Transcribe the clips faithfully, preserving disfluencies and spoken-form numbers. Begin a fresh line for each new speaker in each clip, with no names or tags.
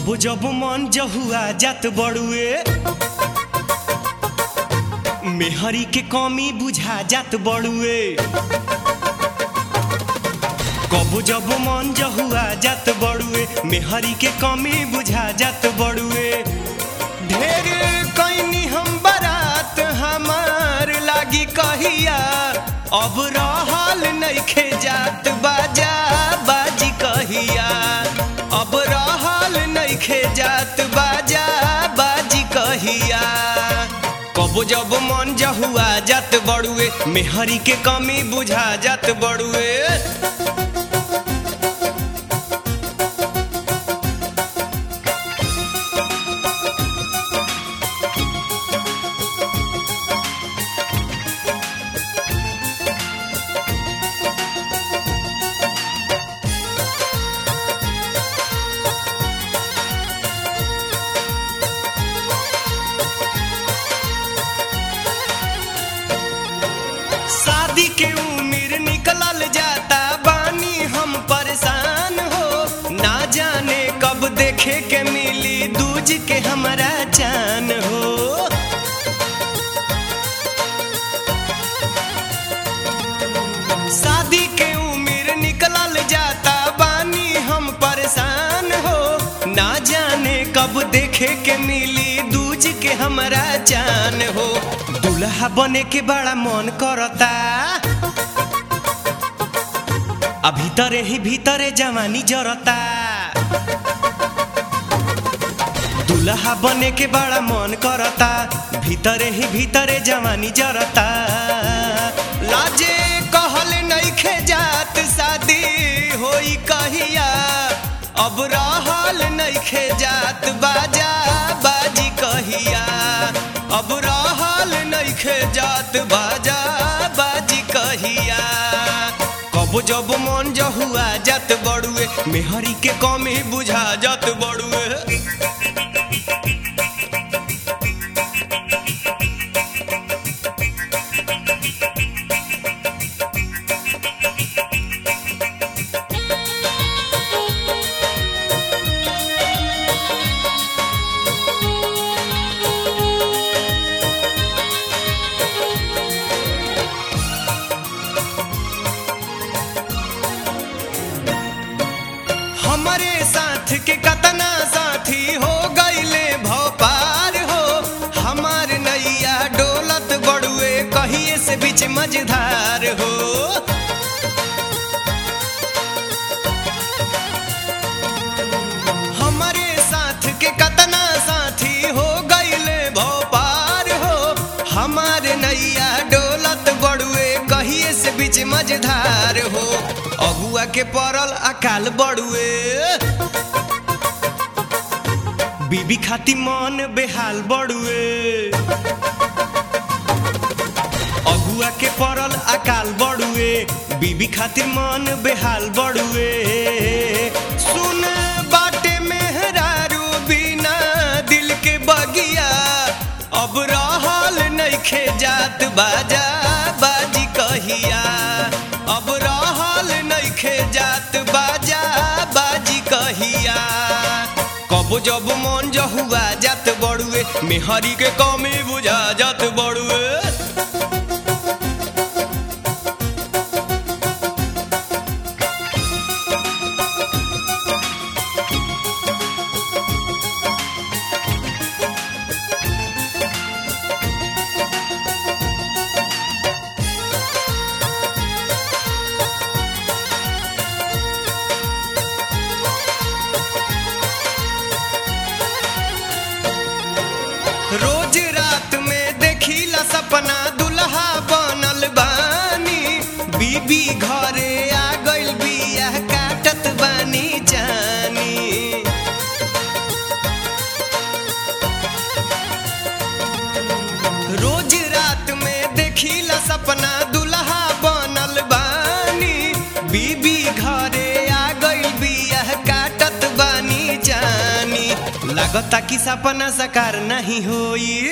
कबो जब मन जहुआ जात बड़ुए मेहरी के कमी बुझा जात बड़ुए कबो जब मन जहुआ जात बड़ुए मेहरी के कमी बुझा जात बड़ुए ढेर कईनी हम बारात हमार लागी कहिया अब रहल नइखे जात बाजा बाजी कहिया अब रहल नइखे जात बाजा बाजी कहिया कबो जब मन जहुआ जात बड़ुए मेहरी के कमी बुझा जात बड़ुए शादी के उम्र निकलल जाता बानी हम परेशान हो ना जाने कब देखे के मिली दूज के हमारा जान हो शादी के उम्र निकलल जाता बानी हम परेशान हो ना जाने कब देखे के मिली दूज के हमारा जान हो दूल्हा बने के बड़ा मन करता आ भीतरे ही भीतरे जवानी जरता दूल्हा बने के बड़ा मन करता भीतरे ही भीतरे जवानी जरता लाजे कहल नइखे जात शादी होई कहिया अब रहल नइखे जात बाजा बाजी कहिया अब रहल नइखे जात बाजा बाजी कहिया कबो जब मन जहुआ जात बड़ुए मेहरी के कमी बुझा जात बड़ुए हमारे साथ के कतना साथी हो गईले भौपार हो हमार नैया डोलत बड़ुए कहिए से बीच मझधार हो हमारे साथ के कतना साथी हो गईले भौपार हो हमार नैया डोलत बड़ुए कहिए से बीच मझधार हो अगुआ के पड़ल अकाल बड़ुए बीबी खाती मन बेहाल बड़ुए अगुआ के पड़ल अकाल बड़ुए बीबी खातिर मन बेहाल बड़ुए सुन बाटे मेहरारू बिना दिल के बगिया अब रहल नइखे जात बाजा बाजी कहिया अब रहल नइखे जात बाजा बाजी कहिया कबो जब मन जहुआ जात बड़ुए मेहरी के कमी बुझा जात बड़ुए रोज रात में देखिला सपना दुल्हा बनल बानी बीबी घरे आ गइल बिया काटत बानी जानी रोज रात में देखिला सपना दुल्हा बनल बानी बीबी घरे आ गइल बिया काटत बानी जानी लागता कि सपना साकार नहीं होई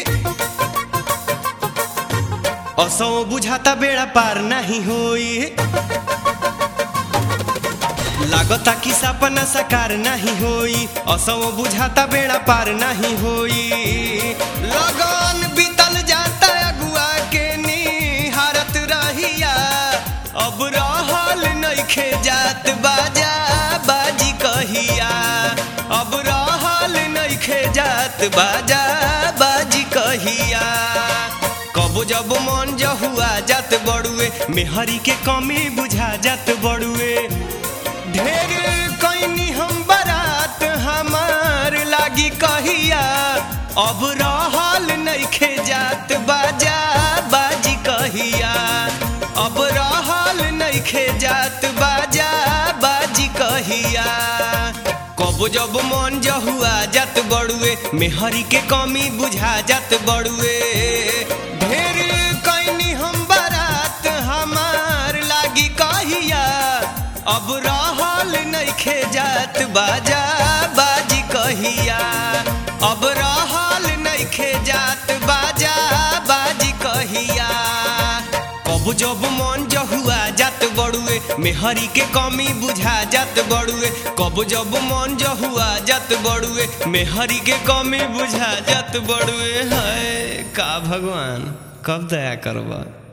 असो बुझाता बेड़ा पार नहीं होई लागता कि सपना साकार नहीं होई, असो बुझाता बेड़ा पार नहीं होई। लगन बीतल जाता अगुआ के निहारत रहिया, अब रहल नइखे जात बाजा बाजी कहिया, अब रहल नइखे जात बाजा बाजी कहिया। कबो जब मन जहुआ जात बड़ुए, मेहरी के कमी बुझा जात बड़ुए। ढेर कैनी हम बारात हमार लागी कहिया, अब रहल नइखे जात बाजा बाजी कहिया, अब रहल नइखे जात बाजा बाजी कहिया। कबो जब मन जहुआ जात बड़ुए, मेहरी के कमी बुझा जात बड़ुए। ढेर कैनी हम बारात हमार लागी कहिया, अब रहल नइखे जात बाजा बाजी कहिया, अब रहल नइखे जात बाजा बाजी कहिया। कबो जब मन जहुआ जात बड़ुए, मेहरी के कमी बुझा जात बड़ुए। कबो जब मन जहुआ जात बड़ुए, मेहरी के कमी बुझा जात बड़ुए। है का भगवान कब दया करबा।